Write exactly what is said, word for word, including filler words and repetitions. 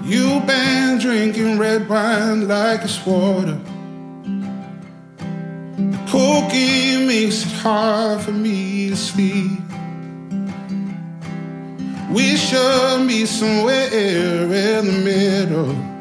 You've been drinking red wine like it's water. The cocaine makes it hard for me to sleep. We should be somewhere in the middle.